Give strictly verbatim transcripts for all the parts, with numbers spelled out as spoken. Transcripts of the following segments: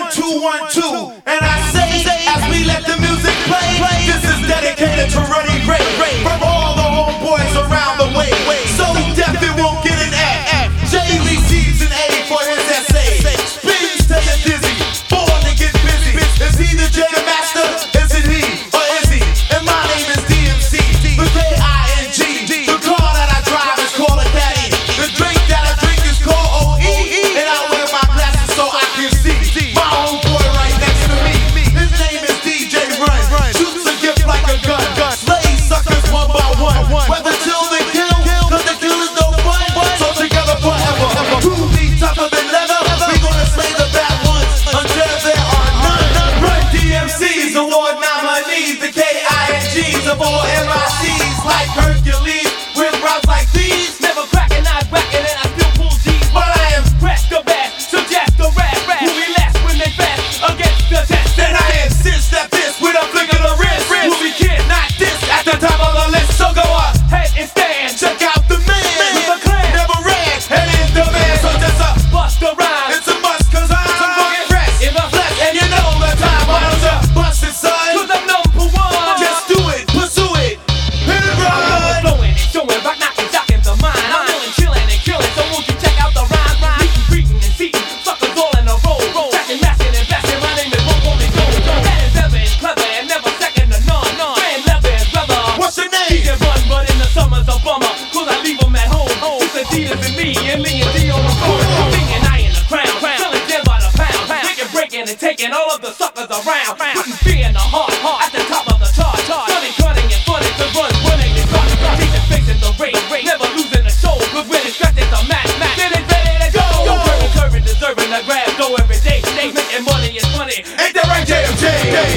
one, two, one, two. And I say, as we let the music play, this is dedicated to Running Ray, from all the homeboys around the way. So deaf it won't get an F. Jay receives an A for his essay. Spins till you're dizzy, born to get busy. Is he the Jam Master? Is it he or is he? And my name is D M C, the K I N G. The car that I drive is called a caddy. The drink that I drink is called O E. And I wear my glasses so I can see my homeboy right next to me. His name is D J Run. Shoots a gift like a gun. Slays suckers one by one. Whether till they kill, cause the kill is no fun. So together forever. Who be tougher than leather? We gonna slay the bad ones until there are none. Run D M C's, award nominees, the K I N Gs of all M I Cs. Like Hercules, with routes like these. Never cracking, not cracking, and I still pull G's. But I am Crash the bat, suggest the rap, rap. Who relax when they fast against the test. and I insist that this with a flick of the wrist. Will be kid, not this, at the top of the list. So go up, Head and stand, check out the man. with a clan. Never ran, and in the man. So just a, Bust the rhyme. it's a must, cause I'm fucking fresh. In the flesh, And you know the time, why don't you bust it, son? cause I'm number one. Just do it, pursue it, hit it right. Flowing and showing, rock knocking, jocking the mind. I'm feeling, chilling and killing, so won't you check out the rhyme? Meeting, greeting, and seating, suckers all in a row. Tracking, matching, and blasting. My name is Roll Rolling Gold. That is ever and clever and never second to none. Grand leather and leather. What's your He name? can run, but in the summer's a bummer. Cause I leave him at home. It's Adidas and me, and me and D on the phone. Thinking I in the crown, selling gems by the pound. Breaking, breaking, and taking all of the suckers around. Putting fear in the heart, at the top of the chart. Stunning, cunning, and funny to run, running and cut. Teaching, fixing the rate, never losing the show. Cause when it's stretched, it's a match, match. Then it's ready to go. Curving, curving, deserving the grab, go every day. They making money is funny. Ain't that right, J M J?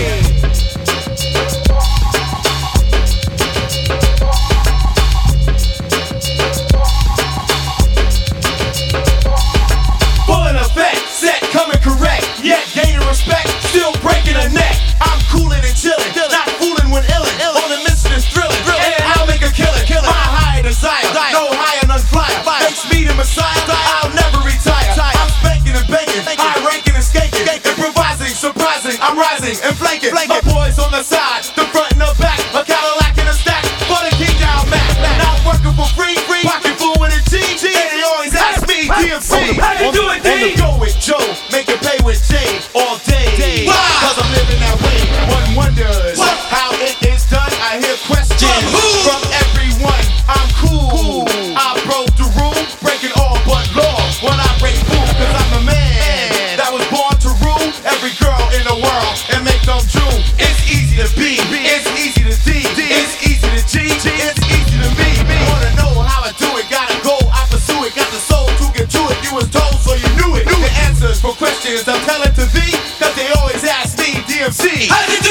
Full in effect, set, coming correct, yet gaining respect, still breaking a neck. I'm coolin' and chillin', not fooling when illin'. On the mission is thrillin', and I'll make a killin'. My higher desire, no higher, none flyer. Makes me the messiah, I'll never retire. I'm spanking and banging, high ranking and skanking, improvising, surprising, I'm rising and flanking. My boys on the side, the front and the back, a Cadillac and a stack, for the king down Mac. Now I'm working for free, pocket full with a G, and they always ask me, D M C. How you do it, D? Go with Joe, make it pay with J all day. Wow. Cause I'm living that way. One wonders how it is done. I hear questions from everyone. I'm cool. I broke the rule, breaking all but law. When I break fool, cause I'm the man that was born to rule every girl in the world and make them drool. It's easy to be, it's easy to D, it's easy to G, it's easy to me. Wanna know how I do it? Gotta go, I pursue it. Got the soul to get to it. You was told, so you knew it. The answers for questions I'm telling to thee, cause they always ask me, D M C. How did you do